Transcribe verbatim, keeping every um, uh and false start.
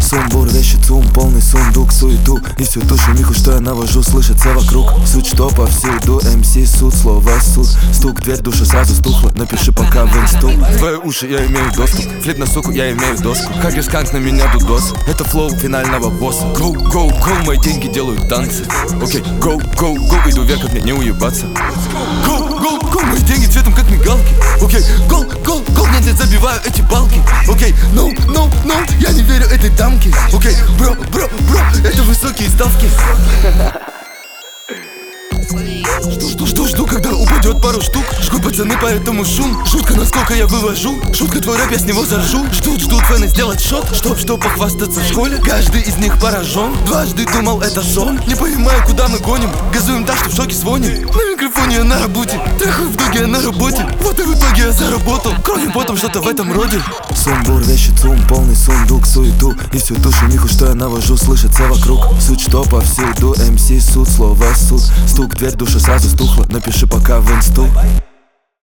Сумбур, вещи, цум, полный сундук, суету и всю ту шумиху, что я навожу, слышится вокруг. Суть, что повсюду, МС, суд, слово суд. Стук, дверь, душа сразу стухла, напиши пока в инсту. В твои уши я имею доступ, флип на суку, я имею доску. Как сканк на меня дудос, это флоу финального босса. Go, go, go, мои деньги делают танцы. Окей, okay, go, go, go, иду вверх, от меня не уебаться. Go, go, go, мои деньги цветом как мигалки. Окей, okay, go, go, go, я забиваю эти балки. Окей, okay, no, no, no, я не верю этой дамке. Окей, okay, бро, бро, бро, это высокие ставки. Жду, жду, жду, жду, когда упадет пару штук. Жгут пацаны, поэтому шум. Шутка, насколько я вывожу. Шутка, твой рэп, я с него заржу. Ждут, ждут фэны сделать шот, чтоб, чтоб похвастаться в школе. Каждый из них поражен, дважды думал, это сон. Не понимаю, куда мы гоним. Газуем так, что в шоке звоним. На микрофоне я на работе, трахаю в доге я на работе. Вот и в итоге я заработал. Кровью потом что-то в этом роде. Сумбур, вещи, цум, полный сундук, суету и всю ту шумиху, что я навожу, слышится вокруг. Суть, что повсюду, МС, суд, слово суд. Стук, дверь, душа сразу стухла, напиши пока в инсту.